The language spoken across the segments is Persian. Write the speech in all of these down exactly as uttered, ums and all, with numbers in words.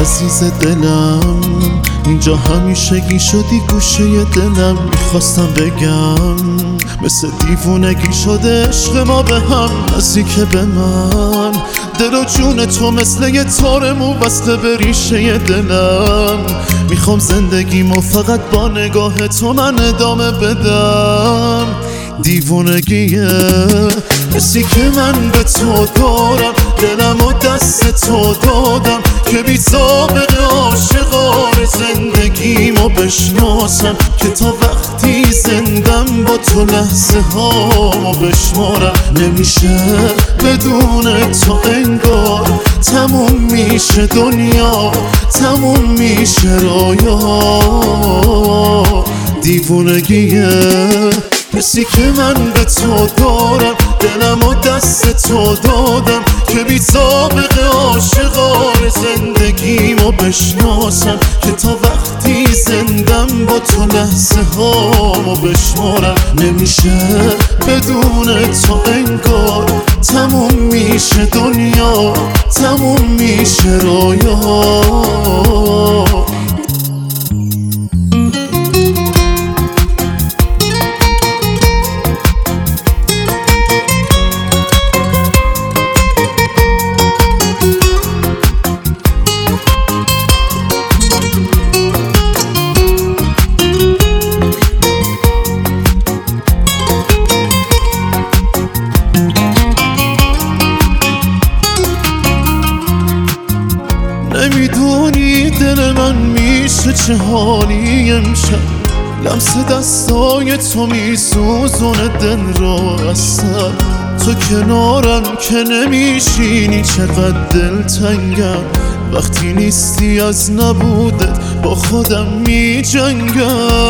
عزیز دلم، اینجا همیشگی شدی گوشه دلم. میخواستم بگم مثل دیوونگی شده عشق ما به هم، نزدیک به من. دل و جون تو مثل یه تار مو وصله به ریشه دلم. میخوام زندگیمو فقط با نگاه تو من ادامه بدم. دیوونگیه حسی که من به تو دارم، دلم و دست تو دادم که بی سابقه عاشقان زندگیمو بشناسم، که تا وقتی زندم با تو لحظه هامو بشمارم. نمیشه بدون تو انگار تموم میشه دنیا، تموم میشه رویا. دیوونگیه حسی که من به تو دارم، دلم و دست تو دادم که بی سابقه عاشقان زندگیمو بشناسم، که تا وقتی زندم با تو لحظه هامو بشمارم. نمیشه بدون تو انگار تموم میشه دنیا، تموم میشه رویا. نمیدونی دل من میشه چه حالی امشب، لمس دستای تو میسوزونه دل رو اصلا. تو کنارم که نمیشینی چقدر دل تنگم، وقتی نیستی از نبودت با خودم میجنگم.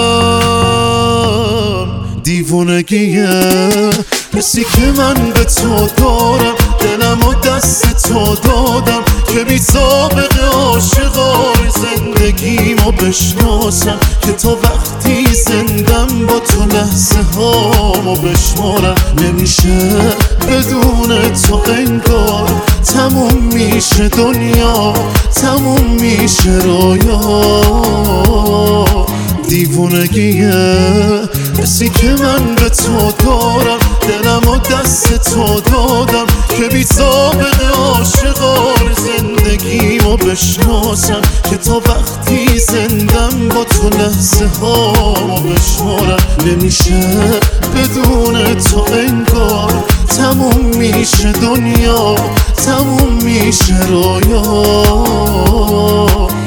دیوونگیه حسی که من به تو دارم، دلم و دست تو دادم که بی سابقه عاشقان زندگیمو بشناسم، که تا وقتی زندم با تو لحظه هامو بشمارم. نمیشه بدون تو انگار تموم میشه دنیا، تموم میشه رویا. دیوونگیه حسی که من به تو دارم، دلم و دست تو دادم که بی سابقه عاشقان زندگیمو بشناسم، که تا وقتی زندم با تو لحظه هامو بشمارم. نمیشه بدون تو انگار تموم میشه دنیا، تموم میشه رویا.